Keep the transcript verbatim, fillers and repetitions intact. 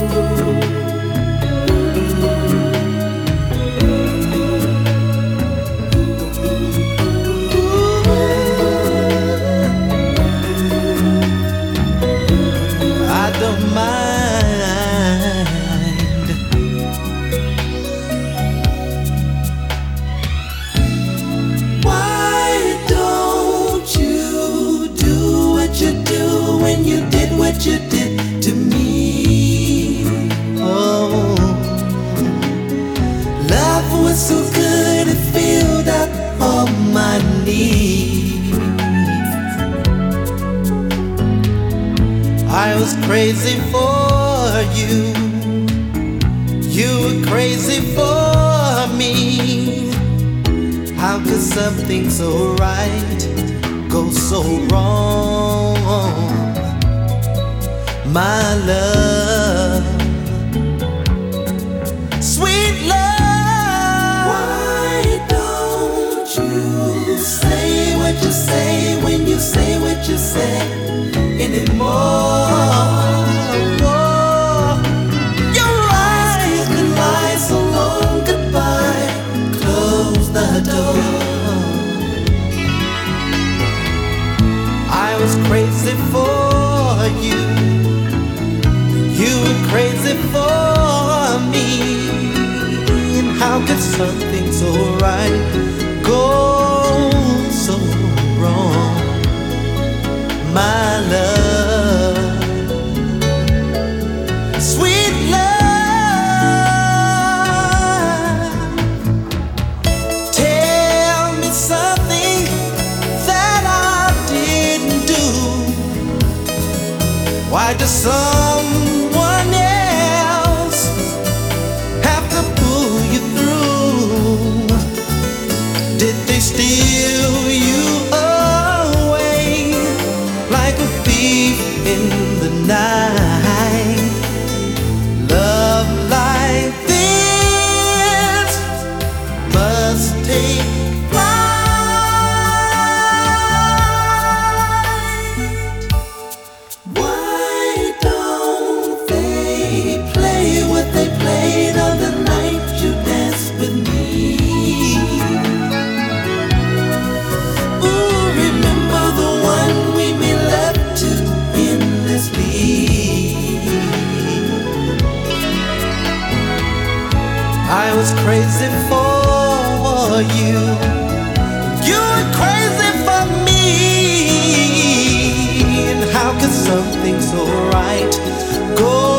I don't mind. Why don't you do what you do when you did what you did to me? Oh, love was so good it filled up all my needs. I was crazy for you, you were crazy for me. How could something so right go so wrong? My love, sweet love. Why don't you say what you say when you say what you say anymore? Your eyes can lie so long goodbye. Close the door. I was crazy for you, you were crazy for me. And how could something so right go so wrong? My love, sweet love. Tell me something that I didn't do. Why does someone else have to pull you through? Did they steal you away like a thief in the night? Love like this must take flight. Why don't they play what they played on the night you danced with me? Ooh, remember the one we made love to endlessly. I was crazy for you, you were crazy for me. And how could something so right go